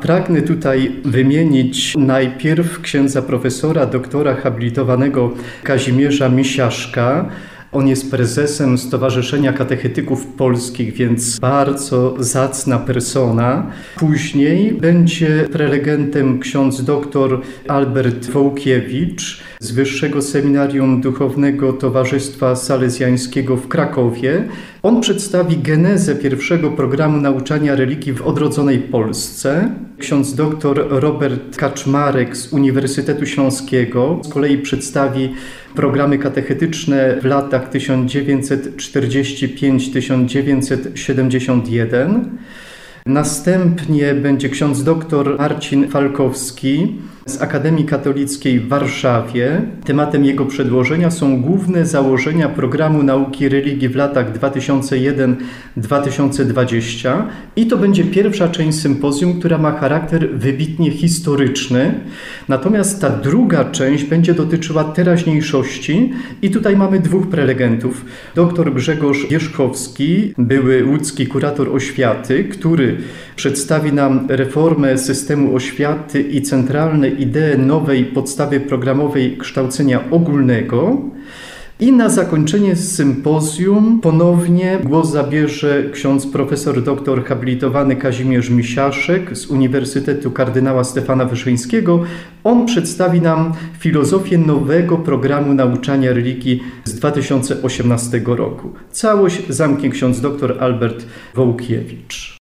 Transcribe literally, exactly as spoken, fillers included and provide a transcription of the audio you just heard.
Pragnę tutaj wymienić najpierw księdza profesora, doktora habilitowanego Kazimierza Misiaszka. On jest prezesem Stowarzyszenia Katechetyków Polskich, więc bardzo zacna persona. Później będzie prelegentem ksiądz doktor Albert Wołkiewicz z Wyższego Seminarium Duchownego Towarzystwa Salezjańskiego w Krakowie. On przedstawi genezę pierwszego programu nauczania religii w odrodzonej Polsce. Ksiądz doktor Robert Kaczmarek z Uniwersytetu Śląskiego z kolei przedstawi programy katechetyczne w latach tysiąc dziewięćset czterdziesty piąty do tysiąc dziewięćset siedemdziesiątego pierwszego. Następnie będzie ksiądz doktor Marcin Falkowski z Akademii Katolickiej w Warszawie. Tematem jego przedłożenia są główne założenia programu nauki religii w latach dwa tysiące pierwszy do dwa tysiące dwudziestego i to będzie pierwsza część sympozjum, która ma charakter wybitnie historyczny. Natomiast ta druga część będzie dotyczyła teraźniejszości i tutaj mamy dwóch prelegentów. Doktor Grzegorz Wierzchowski, były łódzki kurator oświaty, który przedstawi nam reformę systemu oświaty i centralne idee nowej podstawy programowej kształcenia ogólnego. I na zakończenie sympozjum ponownie głos zabierze ksiądz profesor doktor habilitowany Kazimierz Misiaszek z Uniwersytetu Kardynała Stefana Wyszyńskiego. On przedstawi nam filozofię nowego programu nauczania religii z dwa tysiące osiemnastego roku. Całość zamknie ksiądz doktor Albert Wołkiewicz.